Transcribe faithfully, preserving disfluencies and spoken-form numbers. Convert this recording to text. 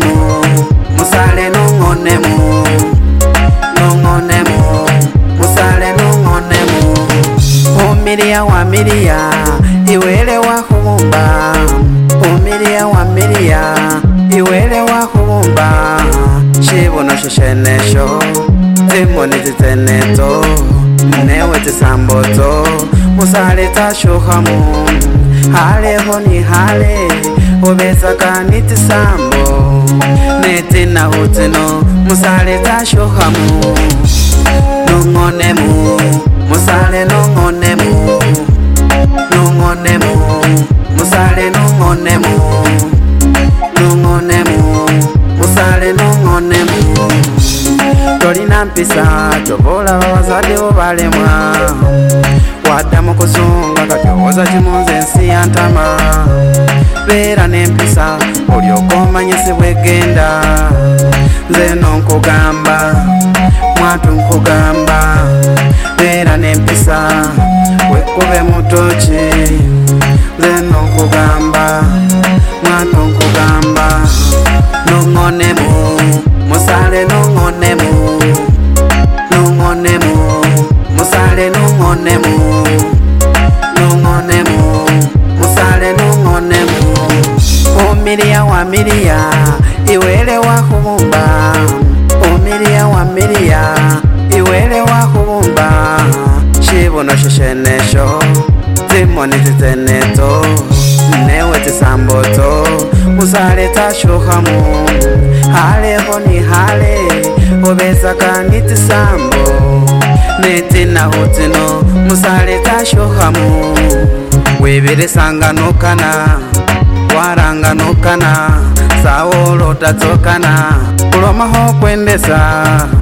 nongonemu musale nongonemu nongonemu musale nongonemu umilia wa milia iwele wa khumba umilia wa milia iwele wa khumba shibono shishenesho zimoni ziteneto newe tisamboto musale tashuhamu haleho ni hale obesaka nitisambo netina utino musale tashuhamu nongonemu musale nongonemu nongonemu musale nongonemu nongonemu musale nongonemu tolina mpisa tobola babazadde bo balemwa wadda mu kuzunga katyowoza kimunze ensi yantama beera n'empisa olyoka omanyisibwa egenda nze nonkugamba mwatu nkugamba beera n'empisa wekube mutoki nze nonkugamba mwatu nkugamba nongonemu musale nongonemu nongonemu musale nongonemu nongonemu musale nongonemu umilia wa milia iwele wa khumba umilia wa milia iwele wa khumba shibono shishenesho zimoni ziteneto newe tisamboto musale tashuhamu haleho ni hale obesaka nitisambo netina utino musale tashuhamu weberesanga nokana waranga nokana sawolo tatokana kulomaho kwendesa